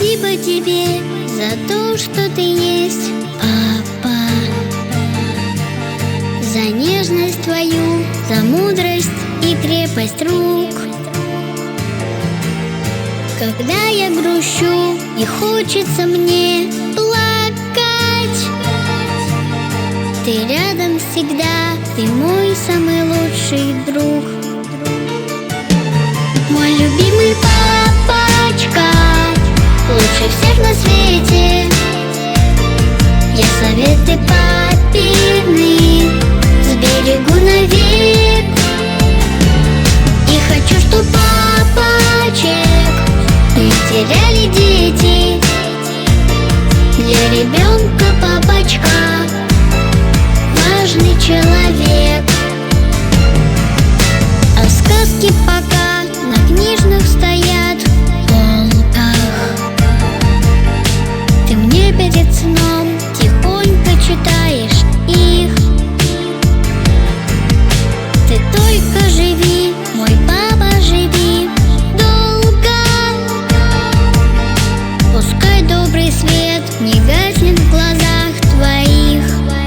Спасибо тебе за то, что ты есть, папа. За нежность твою, за мудрость и крепость рук. Когда я грущу и хочется мне плакать, ты рядом всегда, ты мой самый лучший друг. Мой любимый папочка, лучше всех на свете. Я советы папины сберегу навек. И хочу, чтоб папочек не теряли дети. Для ребенка папочка важный человек. А сказки пока на книжных стоят полках. Ты мне перед сном тихонько читаешь их. Ты только живи, мой папа, живи долго. Пускай добрый свет не гаснет в глазах твоих.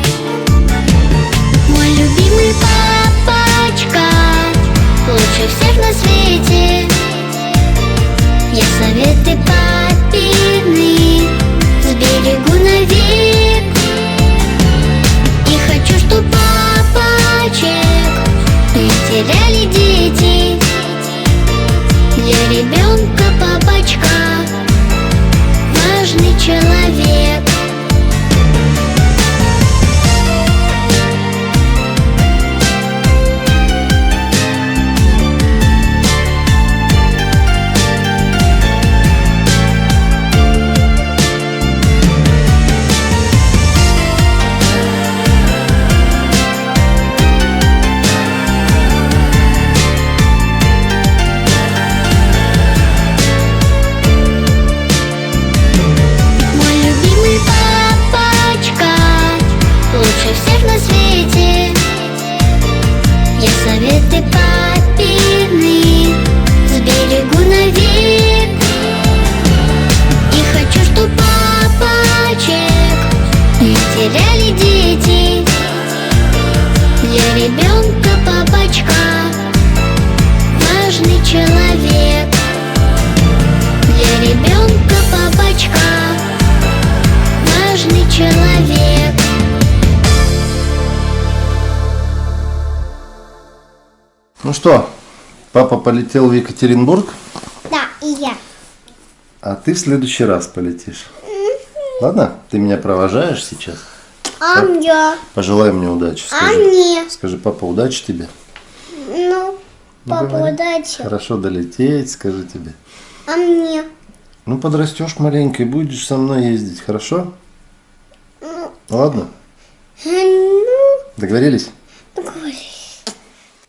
Мой любимый папочка, лучше всех на свете. Я советы папины сберегу навек. И хочу, чтоб папочек не теряли дети. Для ребенка папочка важный человек. Всех на свете. Я советы папины сберегу навек. И хочу, чтоб папочек не теряли дети. Для ребенка папочка важный человек. Для ребенка папочка важный человек. Ну что, папа полетел в Екатеринбург? Да, и я. А ты в следующий раз полетишь. Ладно? Ты меня провожаешь сейчас? А мне? Пожелай мне удачи. Скажи. мне? Скажи, папа, удачи тебе. Ну, папа, говори. удачи. Хорошо долететь, скажи тебе. А мне? Ну, подрастешь маленько и будешь со мной ездить, хорошо? Ладно? Ну, Договорились? договорились.